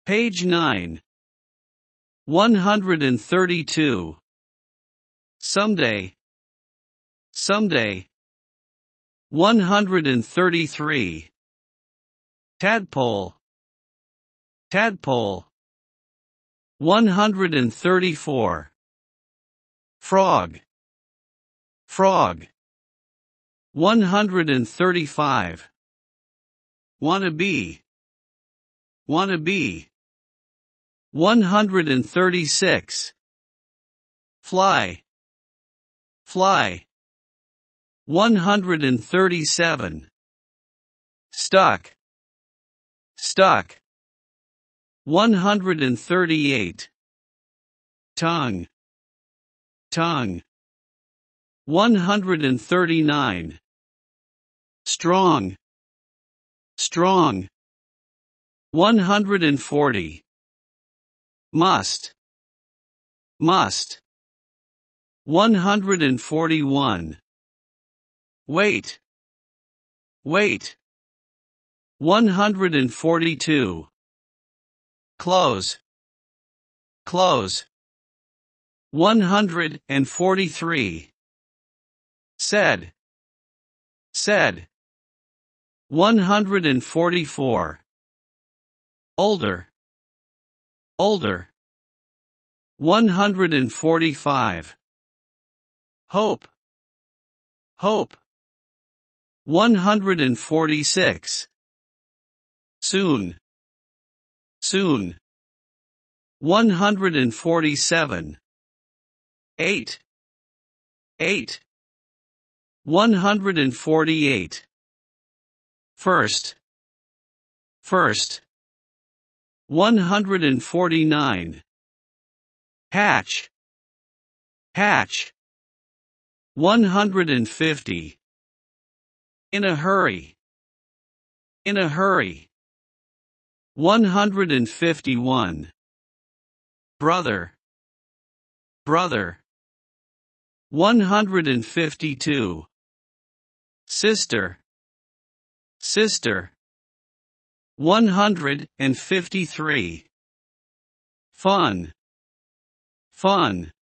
Page 9. 132. Someday. Someday. 133. Tadpole. Tadpole. 134. Frog. Frog. 135. Wannabe. Wannabe. 136. Fly. Fly. 137. Stuck. Stuck. 138. Tongue. Tongue. 139. Strong. Strong. 140. Must. Must. 141. Wait. Wait. 142. Close. Close. 143. Said. Said. 144. Older. Older. 145. Hope. Hope. 146. Soon. Soon. 147. 8. 8. 148. First. First. 149. Hatch. Hatch. 150. In a hurry. In a hurry. 151. Brother. Brother. 152. Sister. Sister. 153. Fun. Fun.